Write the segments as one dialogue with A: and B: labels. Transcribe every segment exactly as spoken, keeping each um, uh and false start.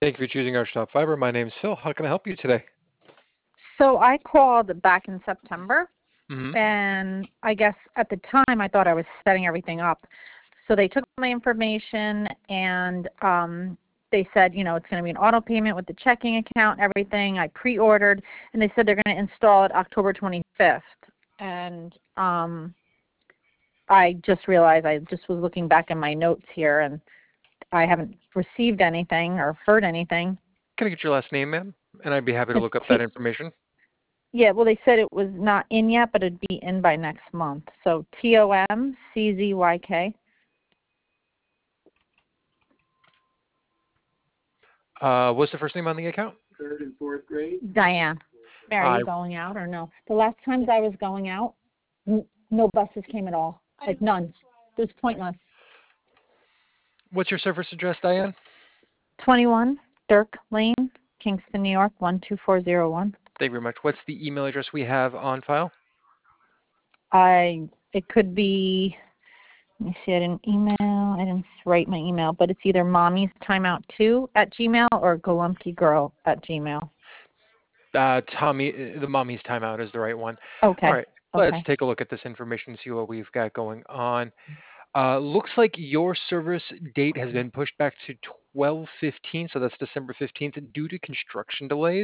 A: Thank you for choosing Archtop Fiber. My name is Phil. How can I help you today?
B: So I called back in September,
A: hmm
B: and I guess at the time I thought I was setting everything up. So they took my information, and um, they said, you know, it's going to be an auto payment with the checking account, everything. I pre-ordered, and they said they're going to install it October twenty-fifth. And um, I just realized I just was looking back in my notes here, and I haven't received anything or heard anything.
A: Can I get your last name, ma'am? And I'd be happy to
B: It's
A: look up that
B: T.
A: information.
B: Yeah, well, they said it was not in yet, but it'd be in by next month. So T O M C Z Y K.
A: Uh, what's the first name on the account?
B: Diane. Mary,
A: Uh,
B: you going out or no? The last times I was going out, n- no buses came at all. Like none. It was pointless.
A: what's your service address, Diane?
B: twenty-one Dirk Lane, Kingston, New York, one two four zero one.
A: Thank you very much. What's the email address we have on file?
B: I, it could be, let me see, I didn't email, I didn't write my email, but it's either mommy's timeout two at Gmail or Girl at Gmail.
A: Uh, Tommy, the mommy's timeout is the right one. All
B: Okay,
A: right, let's
B: okay.
A: take a look at this information and see what we've got going on. Uh, looks like your service date has been pushed back to twelve fifteen, so that's December fifteenth, due to construction delays.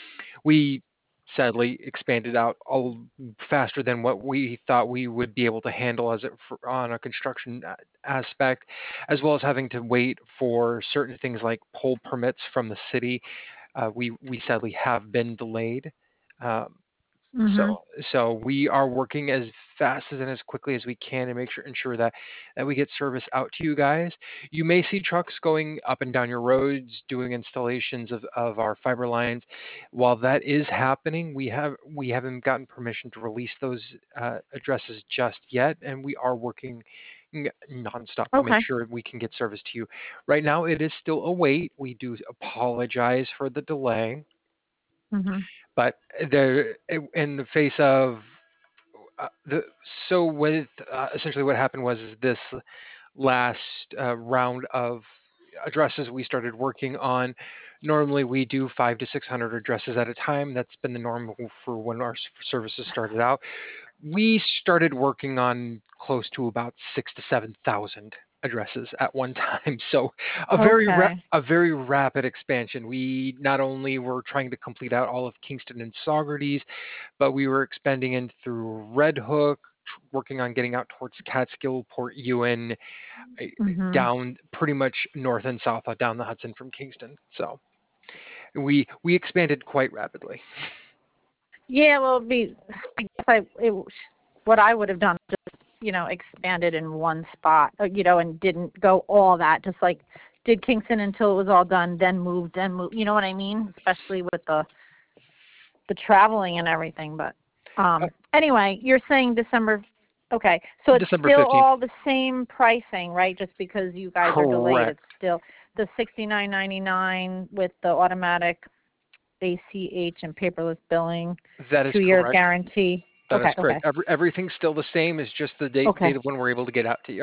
A: We sadly expanded out all faster than what we thought we would be able to handle as it for, on a construction a- aspect, as well as having to wait for certain things like pole permits from the city. Uh, we we sadly have been delayed. Um,
B: Mhm.
A: so so we are working as fast as and as quickly as we can to make sure ensure that that we get service out to you guys. You may see trucks going up and down your roads doing installations of, of our fiber lines. While that is happening, we have we haven't gotten permission to release those uh, addresses just yet, and we are working n- nonstop to make
B: Okay.
A: sure we can get service to you. Right now, it is still a wait. We do apologize for the delay.
B: Mhm.
A: But there, in the face of uh, the, so with uh, essentially what happened was is this last uh, round of addresses we started working on. Normally we do five to six hundred addresses at a time. That's been the norm for when our s- services started out. We started working on close to about six to seven thousand addresses at one time. So a very ra-
B: Okay.
A: a very rapid expansion. We not only were trying to complete out all of Kingston and Saugerties, but we were expanding in through Red Hook, tr- working on getting out towards Catskill, Port Ewan, eh,
B: Mhm.
A: down pretty much north and south uh, down the Hudson from Kingston. So we we expanded quite rapidly.
B: Yeah, well, it'd be, I guess I, it, what I would have done, just, you know, expanded in one spot, uh, you know, and didn't go all that, just like did Kingston until it was all done, then moved, then moved, you know what I mean? Especially with the, the traveling and everything, but,
A: Uh,
B: um, anyway, you're saying December, okay, so it's
A: December
B: still
A: fifteenth.
B: all the same pricing, right? Just because you guys are delayed,
A: Correct.
B: it's still the sixty-nine ninety-nine with the automatic A C H and paperless billing,
A: That is
B: two-year
A: correct.
B: guarantee.
A: That is
B: Okay,
A: correct.
B: okay,
A: Every, everything's still the same. It's just the date date
B: okay,
A: of when we're able to get out to you.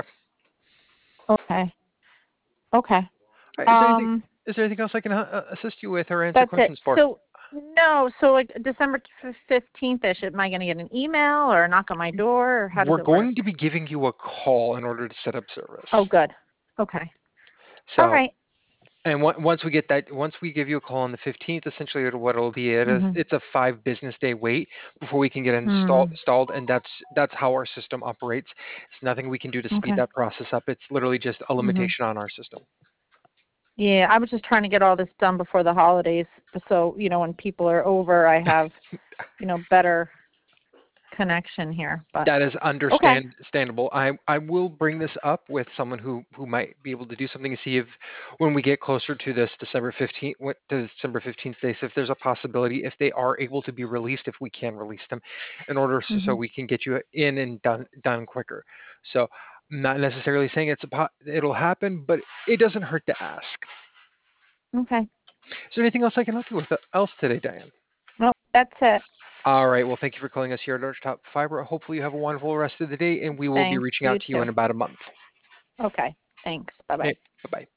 B: okay, okay.
A: All right, is there anything
B: Um,
A: is there anything else I can uh, assist you with or answer
B: that's it.
A: questions for?
B: So, no, so like December fifteenth-ish, am I going to get an email or a knock on my door, or how does
A: We're
B: it work?
A: going to be giving you a call in order to set up service.
B: Oh, good. Okay. All
A: So
B: right.
A: And on- once we get that, once we give you a call on the fifteenth, essentially it'll- what it'll be, it is,
B: Mhm.
A: it's a five business day wait before we can get it install,
B: Mm.
A: installed, and that's that's how our system operates. It's nothing we can do to speed
B: Okay.
A: that process up. It's literally just a
B: Mhm.
A: limitation on our system.
B: Yeah, I was just trying to get all this done before the holidays, so you know when people are over, I have you know better connection here. But
A: That is
B: okay.
A: understand understandable. I I will bring this up with someone who who might be able to do something to see if when we get closer to this December fifteenth what- to December fifteenth day, so if there's a possibility if they are able to be released, if we can release them in order so, so
B: Mhm.
A: we can get you in and done done quicker. So I'm not necessarily saying it's a po- it'll happen, but it doesn't hurt to ask.
B: Okay.
A: Is there anything else I can help you with else today, Diane?
B: Well, that's it.
A: All right. Well, thank you for calling us here at Archtop Fiber. Hopefully you have a wonderful rest of the day, and we will be
B: Thanks.
A: reaching out
B: You
A: to you
B: too.
A: in about a month.
B: Okay. Thanks. Bye bye.
A: Okay. Bye-bye.